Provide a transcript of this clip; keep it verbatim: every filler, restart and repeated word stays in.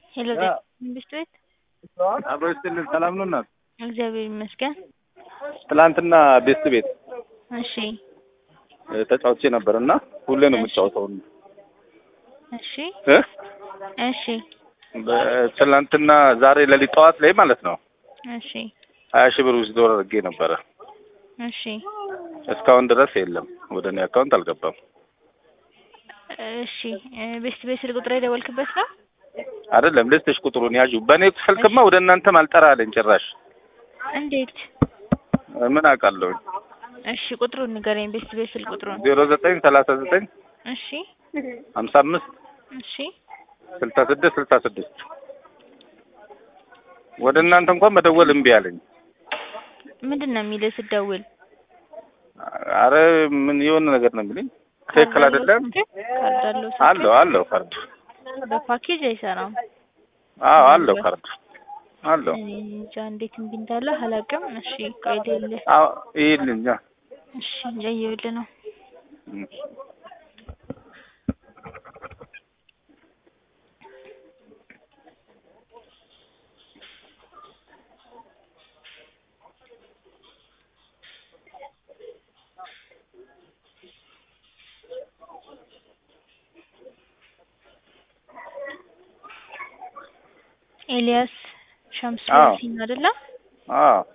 ሄሎ ቢስት አብሮ ይስጥልን። ሰላም ነው እናት? እግዚአብሔር ይመስገን። ትላንትና ቤስት ቤት እሺ ተጫውቼ ነበርና ሁሌ ነው የምጫወተው። እሺ እ እሺ ትላንትና ዛሬ ለሊት ጠዋት ላይ ማለት ነው እሺ ሀያ ሺህ ብር ውስጥ ዶላር አድርጌ ነበረ። እሺ እስካሁን ድረስ የለም፣ ወደ እኔ አካውንት አልገባም። እሺ ቤስት ቤት ስልክ ቁጥር የደወልክበት ነው? አይደለም፣ ልስጥሽ ቁጥሩን ያዡ። በእኔ ስልክማ ወደ እናንተም አልጠራ አለኝ ጭራሽ። እንዴት? ምን አውቃለሁ። እሺ ቁጥሩን ንገረኝ፣ ቤስት ቤት ስልክ ቁጥሩን። ዜሮ ዘጠኝ ሰላሳ ዘጠኝ እሺ ሀምሳ አምስት እሺ ስልሳ ስድስት ስልሳ ስድስት ወደ እናንተ እንኳን መደወል እምቢ አለኝ። ምንድን ነው የሚልህ ስትደውል? አረ ምን የሆነ ነገር ነው የሚለኝ። ትክክል አይደለም። አለው አለው ካርድ በፓኬጅ አይሰራም። አዎ አለው ካርድ አለው። እንጃ እንዴት እምቢ እንዳለ አላውቅም። እሺ ቆይ ልልህ። አዎ ይልኛ። እሺ እያየሁልህ ነው። ኤልያስ ሸምሱ ያሲን አይደለ? አዎ